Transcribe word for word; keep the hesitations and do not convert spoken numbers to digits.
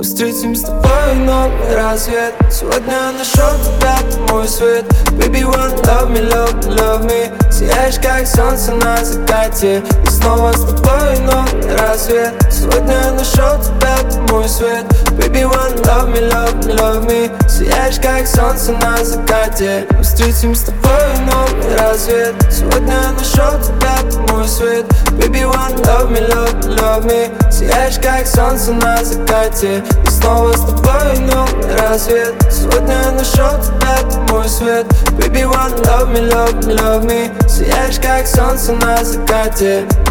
Мы встретим с тобой новый рассвет. Сегодня я нашел тебя, ты мой свет. Baby, one love me, love me, love me. Сияешь, как солнце на закате. И снова с тобой новый рассвет. Сегодня я нашел тебя, ты мой свет. Baby, one love me, love me, love me. Сияешь, как солнце на закате. Мы встретим с тобой новый рассвет. Сегодня я нашел тебя, ты мой свет. Baby, one love me, love me, love me. Сияешь, как солнце на закате. И снова с тобой новый рассвет. Сегодня я нашел тебя, ты мой свет. Baby, one love me, love me, love me. Сияешь, как солнце на закате.